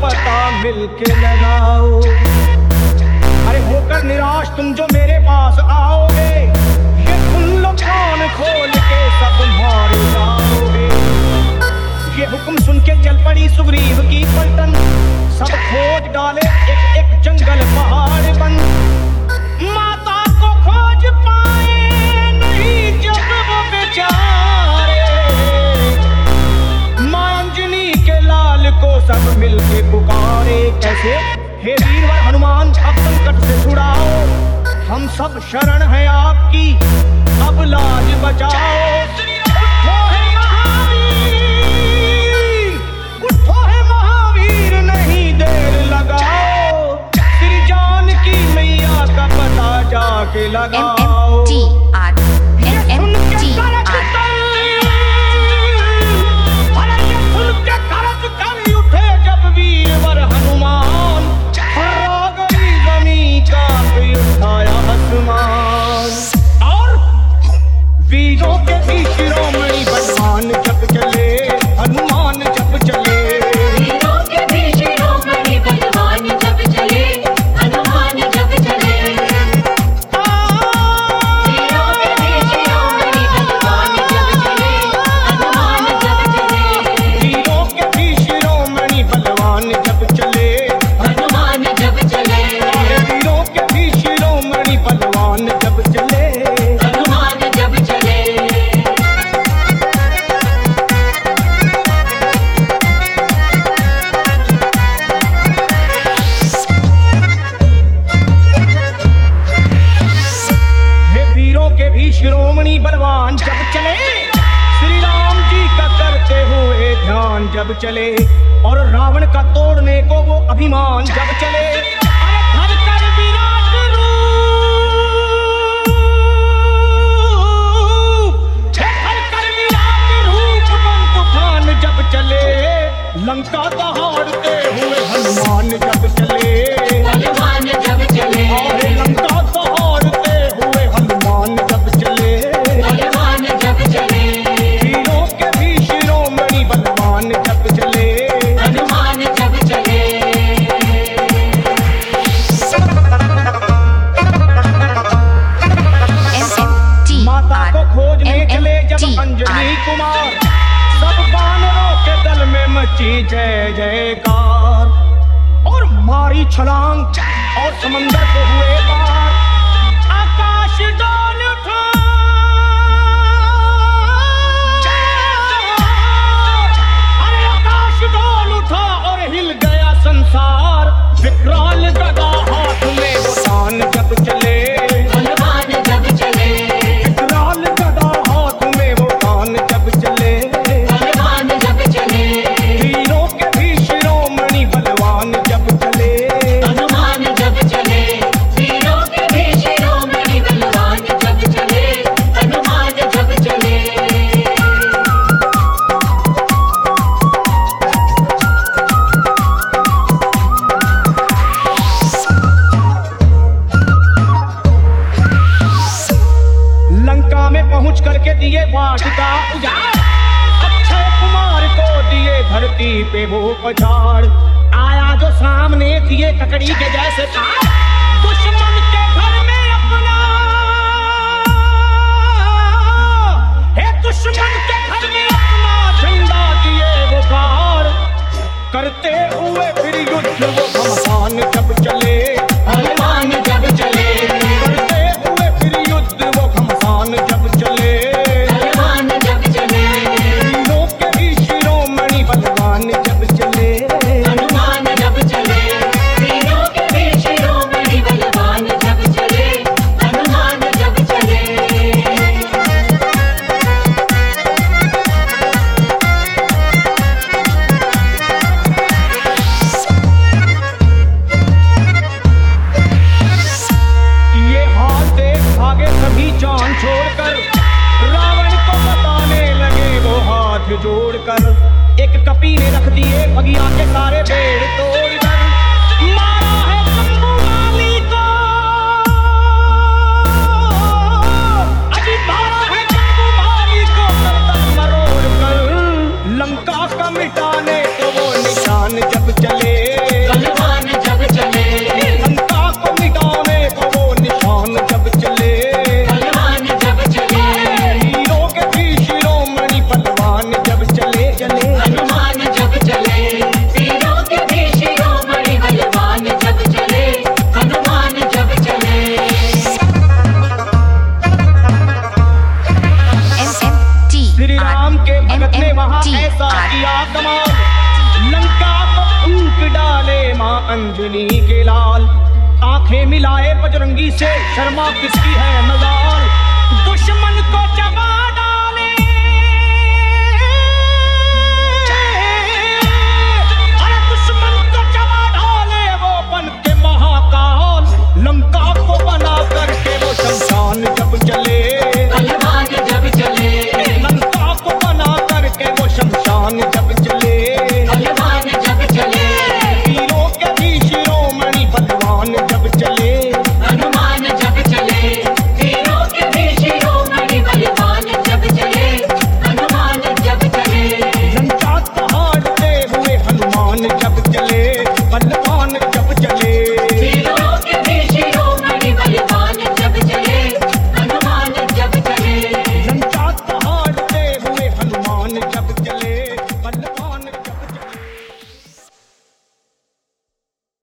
पता मिलके लगाओ। अरे होकर निराश तुम जो मेरे पास आओगे, ये सुन लो कान खोल के सब मारे जाओगे। ये हुक्म सुन के चल पड़ी सुग्रीव की पलटन, सब खोज डाले एक एक जंगल पहाड़ बन। माता को खोज पाए नहीं जब वो बेचारे, मां अंजनी के लाल को सब मिलके पुकारे। कैसे? हे वीरवर हनुमान अब संकट से छुड़ाओ, हम सब शरण हैं आपकी, अब लाज बचाओ। उठो है महावीर, उठो है महावीर, नहीं देर लगाओ, श्री जानकी मैया का पता जाके लगाओ। उठे जब वीरवर हनुमान, हर्रा गई जमीन का उठाया आसमान। और वीरों के भी शिरोमणि बलवान जब चले, हनुमान जब चले। वीरों के भी शिरोमणि बलवान जब चले, हनुमान जब चले। वीरों के भी शिरोमणि बलवान जब चले, हनुमान जब चले। वीरों के भी शिरोमणि बलवान जब चले, हनुमान जब चले। वीरों के भी शिरोमणि बलवान जब चले। हनुमान जब चले। हे वीरों के भी शिरोमणि बलवान जब चले, श्री राम जी का करते हुए ध्यान जब चले, और रावण का तोड़ने को वो अभिमान जब चले। अरे धर कर विराट रूप, धर कर विराट रूप बन तूफान जब चले, लंका दहाड़ते हुए हनुमान जब चले। हनुमान जब चले। अरे लंका दहाड़ते हुए हनुमान जब चले। हनुमान जब चले। वीरों के भी शिरोमणि बलवान जब चले। हनुमान जब चले। माता को खोजने चले जब अंजनी कुमार, सब वानरों के दल में मची जय जयकार, और मारी छलांग और समंदर को हुए पार। आकाश डोल उठा, अरे आकाश डोल उठा और हिल गया संसार, विकराल गदा हाथ में वो तान जब चले। हनुमान जब चले। विकराल गदा हाथ में वो तान जब चले। हनुमान जब चले। वीरों के भी शिरोमणि बलवान जब चले। हनुमान जब चले। वीरों के भी शिरोमणि बलवान जब चले, हनुमान जब चले। लंका में पहुंच करके दिए वाटिका उजाड़, अक्षय कुमार को दिए धरती पे वो पछाड़। आया जो सामने दिए ककड़ी के जैसे तार, दुश्मन के घर में अपना, हे दुश्मन के घर में अपना झंडा दिए वो गाड़, करते हुए फिर युद्ध वो घमसान जब चले। हनुमान जब चले। करते हुए फिर युद्ध वो घमसान जब चले। हनुमान जब चले। वीरों के भी शिरोमणि बलवान जब चले। हनुमान जब चले। वीरों के भी शिरोमणि बलवान जब चले, हनुमान जब चले। ये हाथ देख भागे सभी जान छोड़कर, रावण को बताने लगे वो हाथ जोड़कर। एक कपी ने रख दिए बगिया के सारे पेड़ तोड़कर, मारा है जम्बूवाली को, अभी मारा है जम्बूवाली को गर्दन मरोड़ कर। लंका का मिटाने को वो निशान जब चले। भगत ने वहां ऐसा किया कमाल, लंका को फूंक डाले मां अंजनी के लाल। आंखें मिलाए बजरंगी से, शर्मा किसकी है मजाल, दुश्मन को जवान